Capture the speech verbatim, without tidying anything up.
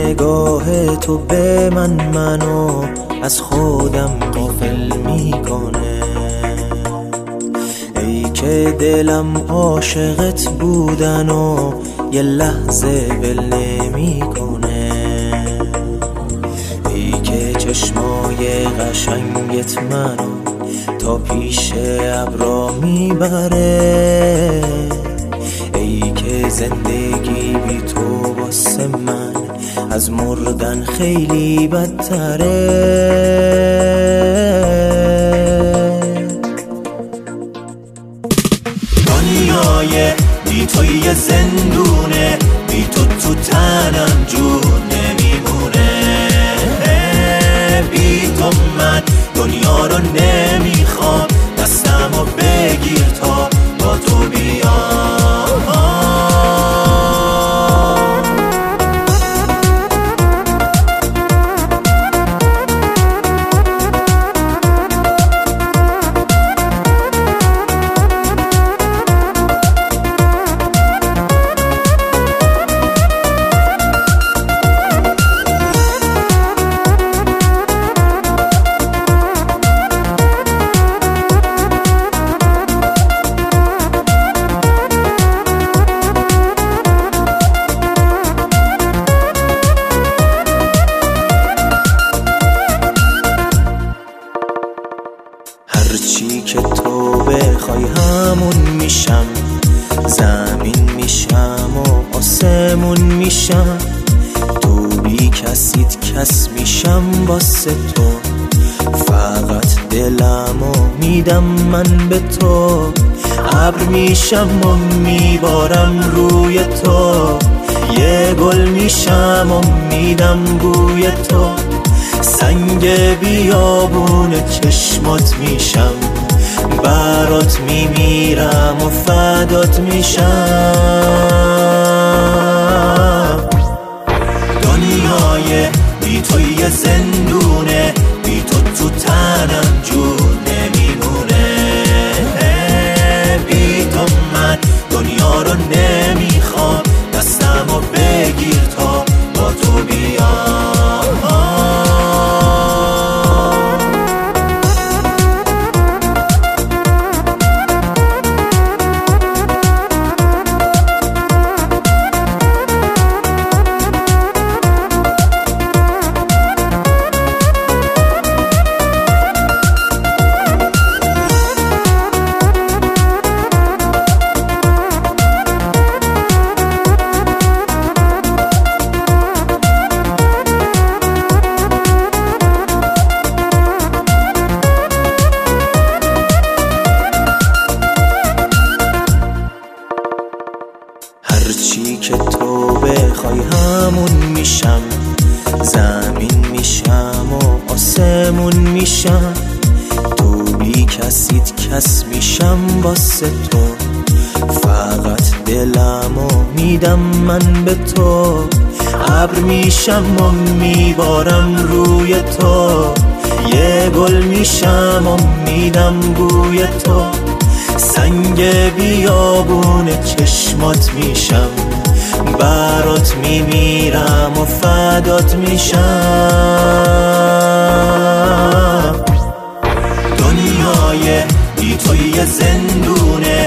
نگاه تو به من منو از خودم غافل میکنه. ای که دلم عاشقت بودن و یه لحظه ول نمیکنه. ای که چشمای قشنگت منو تا پیش ابرا میبره. ای که زندگی بی تو واسه من از مردن خیلی بدتره. دنیای بی تو یه زندونه، بی تو تو تنم جون نمیمونه. بی تو من دنیا رو نمیخوام، دستمو بگیر تا با تو بیام. هرچی که تو بخوای همون میشم، زمین میشم و آسمون میشم. تو بی کسیت کس میشم واسه تو، فقط دلمو میدم من به تو. ابر میشم و میبارم روی تو، یه گل میشم و میدم بوی تو. سنگ بیابون چشمات میشم، برات میمیرم و فدات میشم. دنیای بی تو یه زندونه، بی تو تو تنم جون نمیمونه. بی تو من دنیا رو نمیخوام، دستمو بگیر تا با تو بیام. هرچی که تو بخوای همون میشم، زمین میشم و آسمون میشم. تو بی کسیت کس میشم واسه تو، فقط دلمو میدم من به تو. ابر میشم و میبارم روی تو، یه گل میشم و میدم بوی تو. سنگ بیابون چشمات میشم، برات میمیرم و فدات میشم. دنیای بی تو یه زندونه،